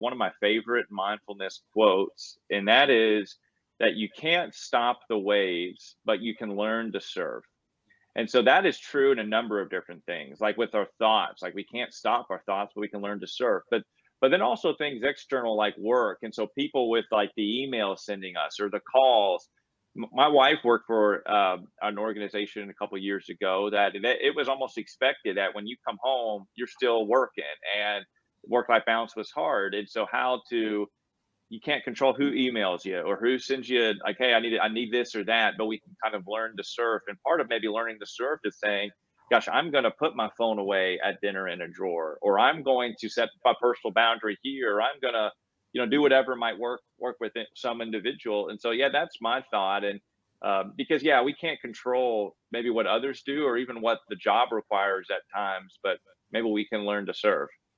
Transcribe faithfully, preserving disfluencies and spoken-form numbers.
one of my favorite mindfulness quotes, and that is that you can't stop the waves, but you can learn to surf. And so that is true in a number of different things, like with our thoughts, like we can't stop our thoughts, but we can learn to surf. But but then also things external like work. And so people with like the emails sending us or the calls. M- My wife worked for uh, an organization a couple years ago that it, it was almost expected that when you come home, you're still working, and work-life balance was hard. And so how to you can't control who emails you or who sends you like, hey, I need I need this or that, but we can kind of learn to surf. And part of maybe learning to surf is saying, gosh, I'm going to put my phone away at dinner in a drawer, or I'm going to set my personal boundary here, or I'm going to, you know, do whatever might work work with it- some individual. And so, yeah, that's my thought. And um, because, yeah, we can't control maybe what others do or even what the job requires at times, but maybe we can learn to surf.